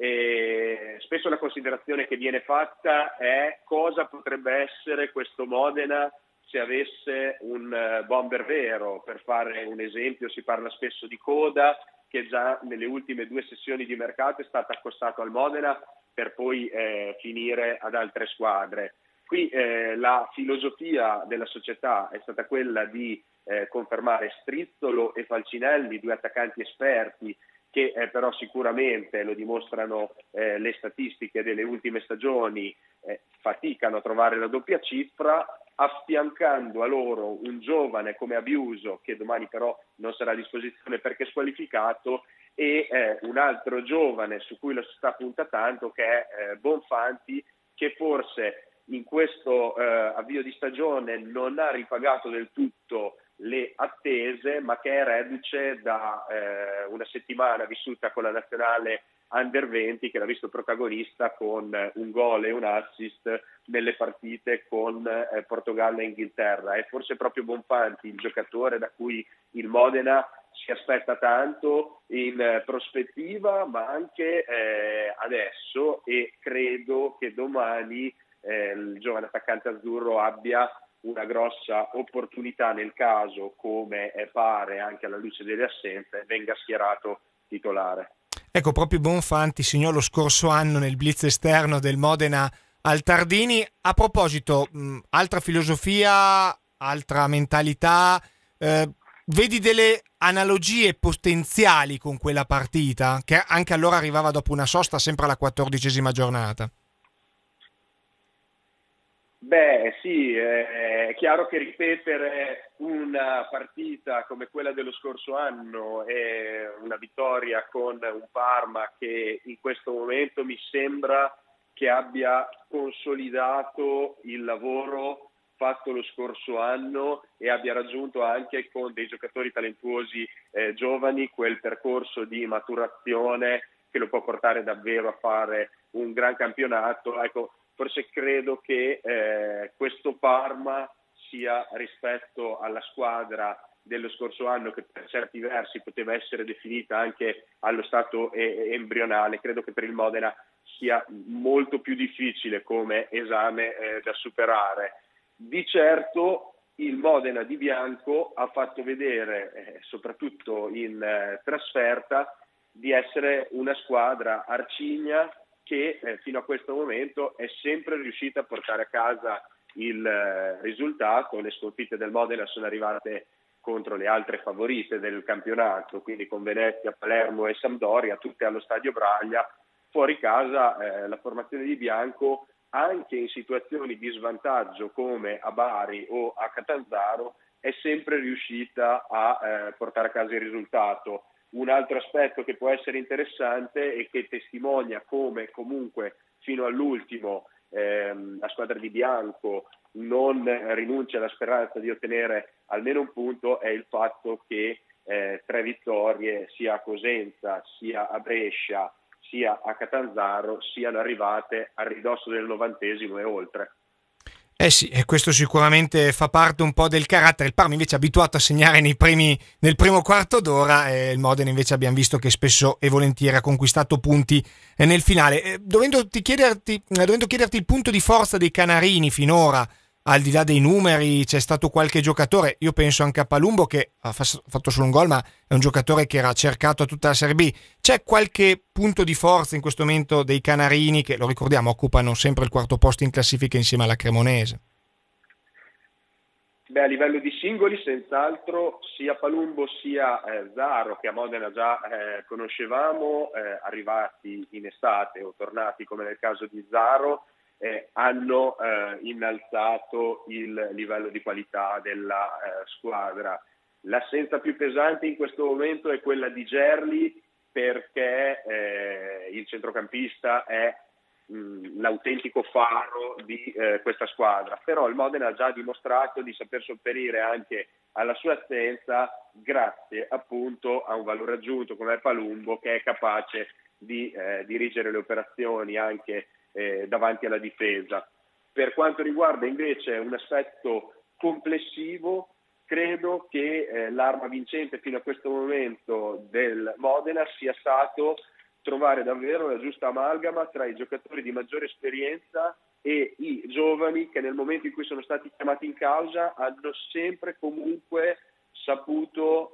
E spesso la considerazione che viene fatta è: cosa potrebbe essere questo Modena se avesse un bomber vero. Per fare un esempio, si parla spesso di Coda, che già nelle ultime 2 sessioni di mercato è stato accostato al Modena per poi finire ad altre squadre. Qui la filosofia della società è stata quella di confermare Strizzolo e Falcinelli, 2 attaccanti esperti che però sicuramente, lo dimostrano le statistiche delle ultime stagioni, faticano a trovare la doppia cifra, affiancando a loro un giovane come Abiuso, che domani però non sarà a disposizione perché squalificato, e un altro giovane su cui lo si sta punta tanto, che è Bonfanti, che forse in questo avvio di stagione non ha ripagato del tutto le attese, ma che è reduce da una settimana vissuta con la nazionale Under 20, che l'ha visto protagonista con un gol e un assist nelle partite con Portogallo e Inghilterra. È forse proprio Bonfanti il giocatore da cui il Modena si aspetta tanto in prospettiva, ma anche adesso, e credo che domani il giovane attaccante azzurro abbia una grossa opportunità nel caso, come pare anche alla luce delle assenze, venga schierato titolare. Ecco, proprio Bonfanti segnò lo scorso anno nel blitz esterno del Modena al Tardini. A proposito, altra filosofia, altra mentalità, vedi delle analogie potenziali con quella partita, che anche allora arrivava dopo una sosta sempre alla 14ª giornata? Beh sì, è chiaro che ripetere una partita come quella dello scorso anno e una vittoria con un Parma che in questo momento mi sembra che abbia consolidato il lavoro fatto lo scorso anno e abbia raggiunto anche con dei giocatori talentuosi giovani quel percorso di maturazione che lo può portare davvero a fare un gran campionato. Ecco, forse credo che questo Parma sia, rispetto alla squadra dello scorso anno, che per certi versi poteva essere definita anche allo stato embrionale, credo che per il Modena sia molto più difficile come esame da superare. Di certo il Modena di Bianco ha fatto vedere, soprattutto in trasferta, di essere una squadra arcigna che fino a questo momento è sempre riuscita a portare a casa il risultato. Le sconfitte del Modena sono arrivate contro le altre favorite del campionato, quindi con Venezia, Palermo e Sampdoria, tutte allo Stadio Braglia. Fuori casa la formazione di Bianco, anche in situazioni di svantaggio come a Bari o a Catanzaro, è sempre riuscita a portare a casa il risultato. Un altro aspetto che può essere interessante e che testimonia come comunque fino all'ultimo la squadra di bianco non rinuncia alla speranza di ottenere almeno un punto è il fatto che 3 vittorie sia a Cosenza, sia a Brescia, sia a Catanzaro siano arrivate a ridosso del 90° e oltre. Sì, e questo sicuramente fa parte un po' del carattere. Il Parma invece è abituato a segnare nel primo quarto d'ora, e il Modena invece abbiamo visto che spesso e volentieri ha conquistato punti nel finale. Dovendo chiederti il punto di forza dei canarini finora, al di là dei numeri, c'è stato qualche giocatore, io penso anche a Palumbo che ha fatto solo un gol, ma è un giocatore che era cercato a tutta la Serie B. C'è qualche punto di forza in questo momento dei canarini che, lo ricordiamo, occupano sempre il 4º posto in classifica insieme alla Cremonese? A livello di singoli senz'altro sia Palumbo sia Zaro, che a Modena già conoscevamo, arrivati in estate o tornati come nel caso di Zaro, hanno innalzato il livello di qualità della squadra. L'assenza più pesante in questo momento è quella di Gerli, perché il centrocampista è l'autentico faro di questa squadra, però il Modena ha già dimostrato di saper sopperire anche alla sua assenza grazie appunto a un valore aggiunto come Palumbo, che è capace di dirigere le operazioni anche davanti alla difesa. Per quanto riguarda invece un aspetto complessivo, credo che l'arma vincente fino a questo momento del Modena sia stato trovare davvero la giusta amalgama tra i giocatori di maggiore esperienza e i giovani che nel momento in cui sono stati chiamati in causa hanno sempre comunque saputo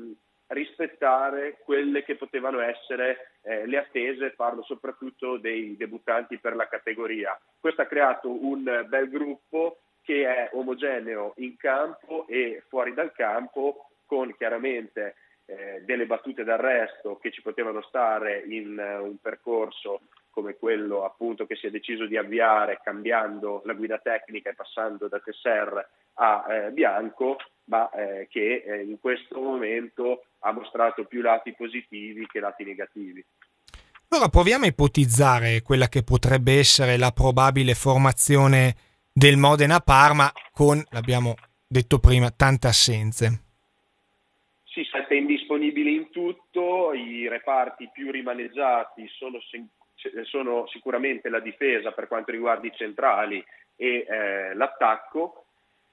rispettare quelle che potevano essere le attese, parlo soprattutto dei debuttanti per la categoria. Questo ha creato un bel gruppo che è omogeneo in campo e fuori dal campo, con chiaramente delle battute d'arresto che ci potevano stare in un percorso come quello appunto che si è deciso di avviare cambiando la guida tecnica e passando da Tesser a Bianco, ma che in questo momento ha mostrato più lati positivi che lati negativi. Allora proviamo a ipotizzare quella che potrebbe essere la probabile formazione del Modena-Parma con, l'abbiamo detto prima, tante assenze. Sì, 7 indisponibili in tutto, i reparti più rimaneggiati sono sicuramente la difesa per quanto riguarda i centrali e l'attacco.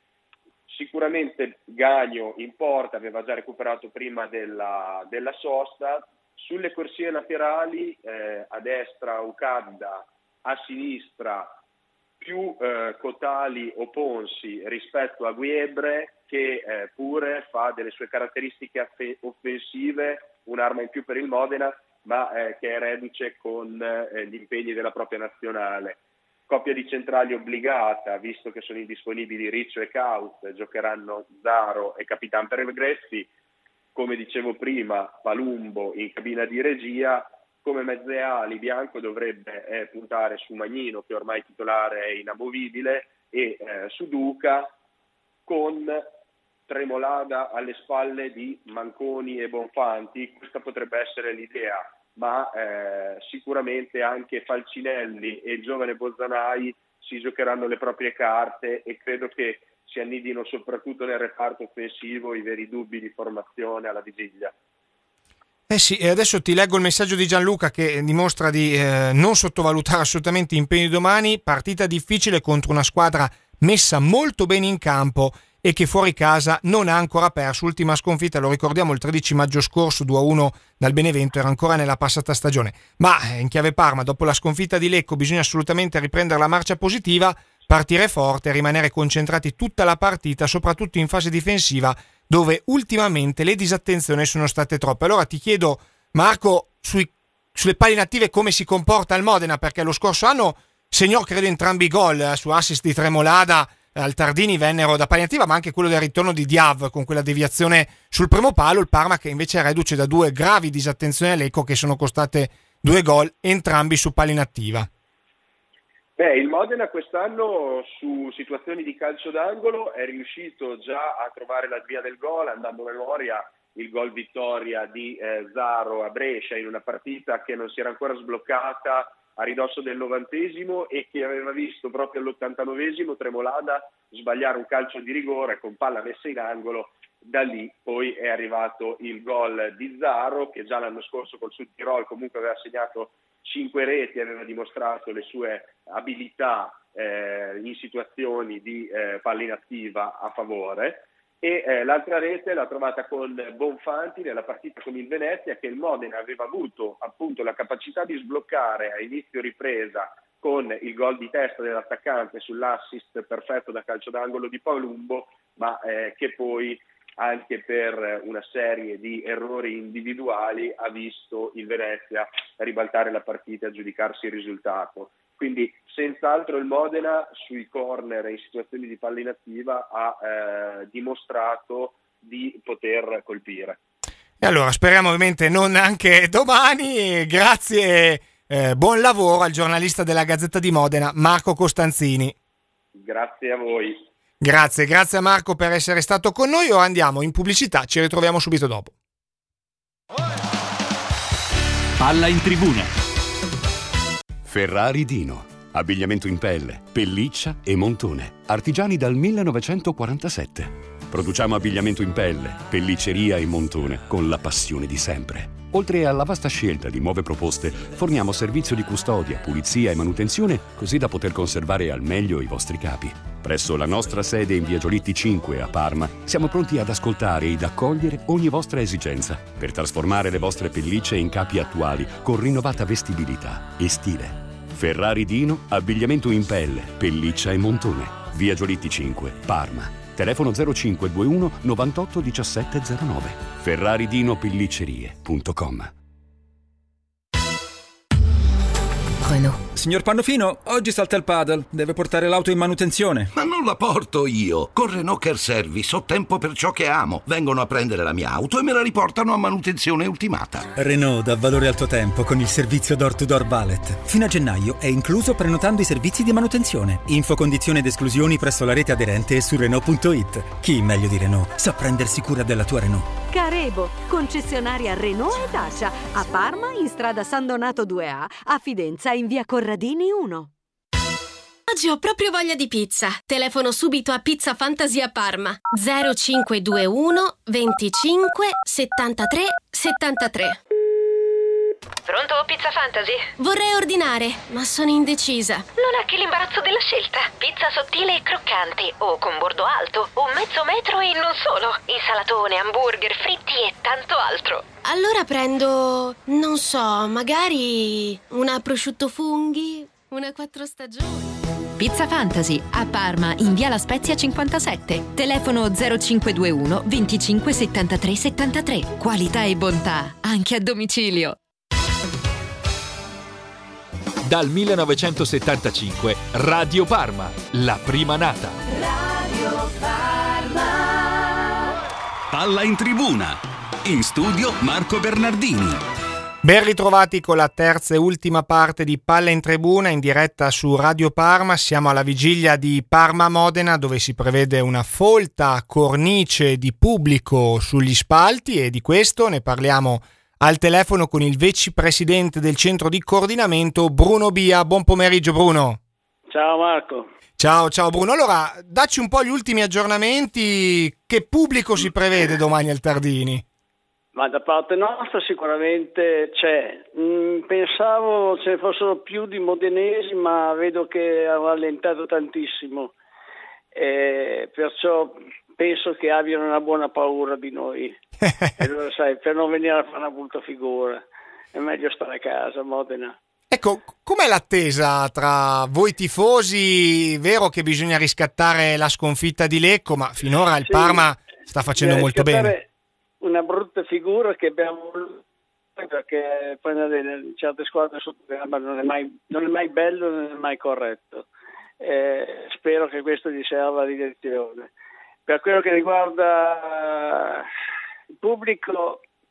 Sicuramente Gagno in porta aveva già recuperato prima della sosta. Sulle corsie laterali, a destra Ucadda, a sinistra più Cotali o Ponsi rispetto a Guebre, che pure fa delle sue caratteristiche offensive un'arma in più per il Modena, ma che è reduce con gli impegni della propria nazionale. Coppia di centrali obbligata, visto che sono indisponibili Riccio e Caut, giocheranno Zaro e Capitan Pergressi. Come dicevo prima, Palumbo in cabina di regia. Come mezze ali Bianco dovrebbe puntare su Magnino, che ormai titolare è inamovibile, e su Duca, con Tremolada alle spalle di Manconi e Bonfanti. Questa potrebbe essere l'idea, ma sicuramente anche Falcinelli e il giovane Bozzanai si giocheranno le proprie carte e credo che si annidino soprattutto nel reparto offensivo i veri dubbi di formazione alla vigilia. Sì, e adesso ti leggo il messaggio di Gianluca che dimostra di non sottovalutare assolutamente gli impegni domani. Partita difficile contro una squadra messa molto bene in campo e che fuori casa non ha ancora perso. Ultima sconfitta, lo ricordiamo, il 13 maggio scorso 2-1 dal Benevento, era ancora nella passata stagione. Ma in chiave Parma, dopo la sconfitta di Lecco, bisogna assolutamente riprendere la marcia positiva, partire forte, rimanere concentrati tutta la partita, soprattutto in fase difensiva, dove ultimamente le disattenzioni sono state troppe. Allora ti chiedo, Marco, sulle palle inattive come si comporta il Modena, perché lo scorso anno segnò credo entrambi i gol, su assist di Tremolada al Tardini vennero da palla inattiva, ma anche quello del ritorno di Diav con quella deviazione sul primo palo. Il Parma che invece è reduce da 2 gravi disattenzioni a Lecco che sono costate 2 gol, entrambi su palla inattiva. Il Modena quest'anno su situazioni di calcio d'angolo è riuscito già a trovare la via del gol, andando a memoria il gol vittoria di Zaro a Brescia in una partita che non si era ancora sbloccata a ridosso del 90esimo e che aveva visto proprio all'89esimo Tremolada sbagliare un calcio di rigore con palla messa in angolo. Da lì poi è arrivato il gol di Zaro, che già l'anno scorso col Sud Tirol comunque aveva segnato 5 reti, aveva dimostrato le sue abilità in situazioni di palla inattiva a favore. E l'altra rete l'ha trovata con Bonfanti nella partita con il Venezia, che il Modena aveva avuto appunto la capacità di sbloccare a inizio ripresa con il gol di testa dell'attaccante sull'assist perfetto da calcio d'angolo di Palumbo, ma che poi anche per una serie di errori individuali ha visto il Venezia ribaltare la partita e aggiudicarsi il risultato. Quindi senz'altro il Modena sui corner e in situazioni di palla inattiva ha dimostrato di poter colpire. E allora speriamo ovviamente non anche domani. Grazie, buon lavoro al giornalista della Gazzetta di Modena Marco Costanzini. Grazie a voi. Grazie a Marco per essere stato con noi. Ora andiamo in pubblicità, ci ritroviamo subito dopo. Palla in tribuna. Ferrari Dino, abbigliamento in pelle, pelliccia e montone, artigiani dal 1947. Produciamo abbigliamento in pelle, pellicceria e montone con la passione di sempre. Oltre alla vasta scelta di nuove proposte, forniamo servizio di custodia, pulizia e manutenzione, così da poter conservare al meglio i vostri capi. Presso la nostra sede in Via Giolitti 5 a Parma, siamo pronti ad ascoltare ed accogliere ogni vostra esigenza per trasformare le vostre pellicce in capi attuali con rinnovata vestibilità e stile. Ferrari Dino, abbigliamento in pelle, pelliccia e montone. Via Giolitti 5, Parma. Telefono 0521 98 1709. ferraridinopelliccerie.com. Renault. Signor Pannofino, oggi salta il paddle. Deve portare l'auto in manutenzione. Ma non la porto io. Con Renault Care Service ho tempo per ciò che amo. Vengono a prendere la mia auto e me la riportano a manutenzione ultimata. Renault dà valore al tuo tempo con il servizio door-to-door valet. Fino a gennaio è incluso prenotando i servizi di manutenzione. Info, condizioni ed esclusioni presso la rete aderente e su Renault.it. Chi meglio di Renault sa prendersi cura della tua Renault. Carebo, concessionaria Renault e Dacia. A Parma in strada San Donato 2A, a Fidenza in via Corradini 1. Oggi ho proprio voglia di pizza. Telefono subito a Pizza Fantasy a Parma. 0521 25 73 73. Pronto, Pizza Fantasy? Vorrei ordinare, ma sono indecisa. Non ha che l'imbarazzo della scelta. Pizza sottile e croccante, o con bordo alto, o mezzo metro e non solo. Insalatone, hamburger, fritti e tanto altro. Allora prendo, non so, magari una prosciutto funghi, una 4 stagioni. Pizza Fantasy a Parma in via La Spezia 57. Telefono 0521 25 73 73. Qualità e bontà anche a domicilio. Dal 1975 Radio Parma, la prima nata. Radio Parma. Palla in tribuna. In studio Marco Bernardini. Ben ritrovati con la terza e ultima parte di Palla in tribuna in diretta su Radio Parma. Siamo alla vigilia di Parma-Modena, dove si prevede una folta cornice di pubblico sugli spalti, e di questo ne parliamo al telefono con il vicepresidente del centro di coordinamento Bruno Bia. Buon pomeriggio Bruno. Ciao Marco. Ciao Bruno. Allora, dacci un po' gli ultimi aggiornamenti. Che pubblico si prevede domani al Tardini? Ma da parte nostra sicuramente c'è. Pensavo ce ne fossero più di modenesi, ma vedo che ha rallentato tantissimo. Perciò penso che abbiano una buona paura di noi. E allora, sai, per non venire a fare una brutta figura è meglio stare a casa a Modena. Ecco, com'è l'attesa tra voi tifosi? Vero che bisogna riscattare la sconfitta di Lecco, ma finora il Parma sta facendo molto bene. Una brutta figura che abbiamo, perché prendere certe squadre sotto gamba non è mai bello, non è mai corretto. Spero che questo gli serva di lezione. Per quello che riguarda il pubblico,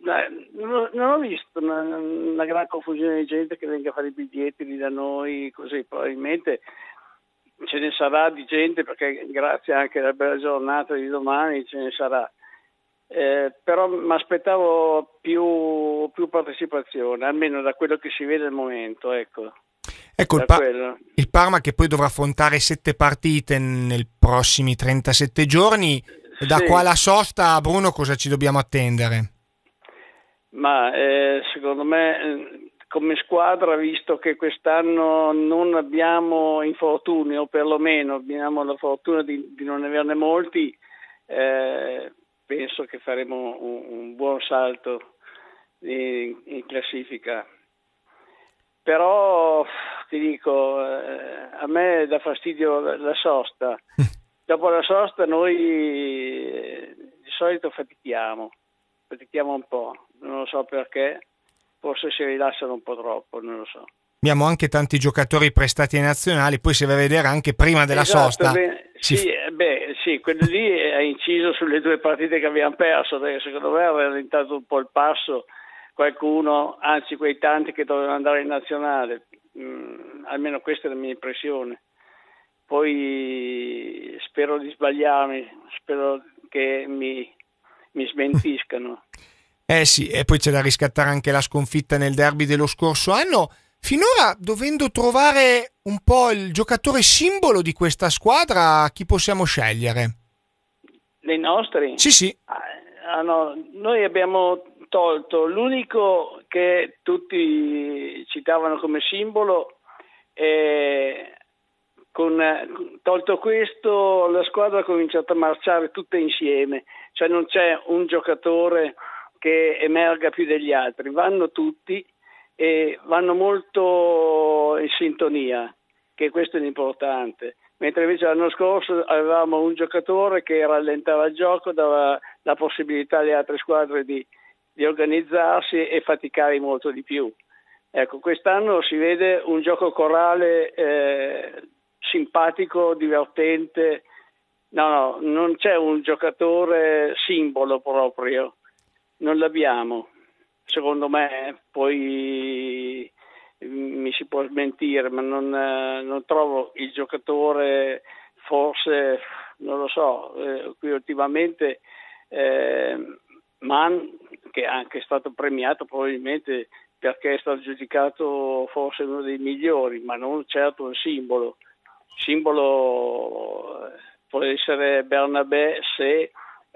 Non ho visto una gran confusione di gente che venga a fare i biglietti lì da noi, così probabilmente ce ne sarà di gente, perché grazie anche alla bella giornata di domani ce ne sarà. Però mi aspettavo più partecipazione, almeno da quello che si vede al momento, ecco. Ecco, il Parma che poi dovrà affrontare 7 partite nei prossimi 37 giorni, da sì. qua alla sosta, Bruno, cosa ci dobbiamo attendere? Ma secondo me come squadra, visto che quest'anno non abbiamo infortuni, o perlomeno abbiamo la fortuna di non averne molti, penso che faremo un buon salto in classifica. Però ti dico, a me dà fastidio la sosta. Dopo la sosta noi di solito fatichiamo un po', non lo so perché, forse si rilassano un po' troppo, non lo so. Abbiamo anche tanti giocatori prestati ai nazionali, poi si va a vedere anche prima della sosta. Sì, quello lì ha inciso sulle 2 partite che abbiamo perso, perché secondo me ha rallentato un po' il passo qualcuno, anzi quei tanti che dovevano andare in nazionale, almeno questa è la mia impressione. Poi spero di sbagliarmi, spero che mi smentiscano. Sì, e poi c'è da riscattare anche la sconfitta nel derby dello scorso anno, finora dovendo trovare un po' il giocatore simbolo di questa squadra. Chi possiamo scegliere? Dei nostri? Sì. No, noi abbiamo tolto l'unico che tutti citavano come simbolo, tolto questo la squadra ha cominciato a marciare tutta insieme, cioè non c'è un giocatore che emerga più degli altri, vanno tutti e vanno molto in sintonia, che questo è l'importante. Mentre invece l'anno scorso avevamo un giocatore che rallentava il gioco, dava la possibilità alle altre squadre di organizzarsi e faticare molto di più. Ecco, quest'anno si vede un gioco corale simpatico, divertente. No, non c'è un giocatore simbolo proprio, non l'abbiamo. Secondo me, poi mi si può smentire, ma non trovo il giocatore, forse, non lo so, qui ultimamente Mann, che è anche stato premiato probabilmente perché è stato giudicato forse uno dei migliori, ma non certo un simbolo. Simbolo può essere Bernabé se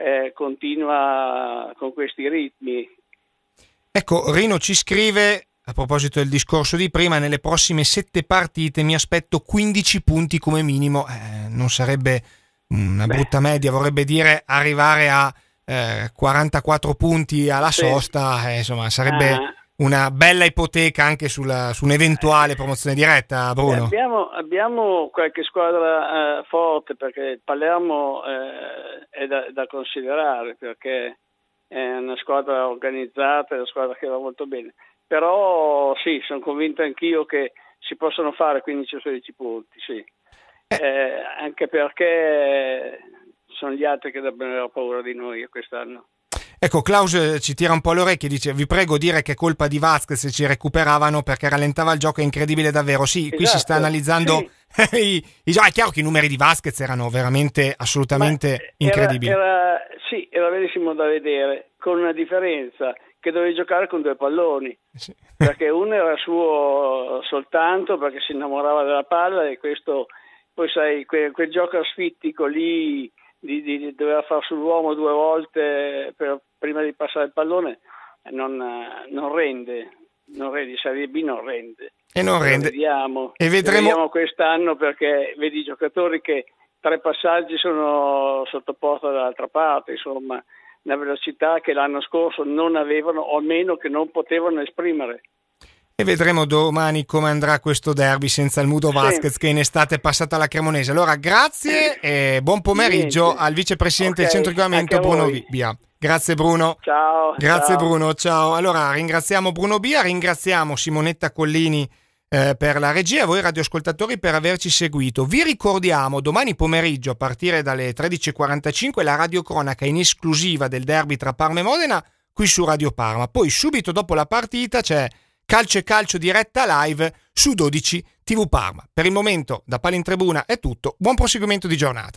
continua con questi ritmi. Ecco, Rino ci scrive, a proposito del discorso di prima, nelle prossime 7 partite mi aspetto 15 punti come minimo. Non sarebbe una brutta media, vorrebbe dire arrivare a 44 punti alla sosta, insomma sarebbe una bella ipoteca anche su un'eventuale promozione diretta, Bruno. Abbiamo qualche squadra forte, perché il Palermo è da considerare, perché è una squadra organizzata, è una squadra che va molto bene. Però sì, sono convinto anch'io che si possono fare 15 o 16 punti, sì. Anche perché sono gli altri che debbono avere paura di noi quest'anno. Ecco, Klaus ci tira un po' le orecchie, dice: vi prego dire che è colpa di Vázquez se ci recuperavano perché rallentava il gioco, è incredibile davvero. Sì, esatto, qui si sta analizzando sì. È chiaro che i numeri di Vázquez erano veramente assolutamente incredibili. Era bellissimo da vedere, con una differenza, che dovevi giocare con 2 palloni, sì. Perché uno era suo soltanto perché si innamorava della palla, e questo, poi sai, quel gioco asfittico lì di dover far sull'uomo 2 volte prima di passare il pallone non rende, Serie B non rende. E non rende. Vedremo quest'anno, perché vedi i giocatori che 3 passaggi sono sotto porta dall'altra parte, insomma, una velocità che l'anno scorso non avevano, o almeno che non potevano esprimere. E vedremo domani come andrà questo derby senza il Mudo Vázquez, che in estate è passata alla Cremonese. Allora, grazie e buon pomeriggio al vicepresidente del centro di regolamento Bruno Bia. Grazie Bruno. Ciao. Grazie Bruno, ciao. Allora, ringraziamo Bruno Bia, ringraziamo Simonetta Collini per la regia, voi radioascoltatori per averci seguito. Vi ricordiamo domani pomeriggio a partire dalle 13.45 la radiocronaca in esclusiva del derby tra Parma e Modena qui su Radio Parma. Poi subito dopo la partita c'è Calcio e Calcio diretta live su 12 TV Parma. Per il momento da Palla in Tribuna è tutto, buon proseguimento di giornata.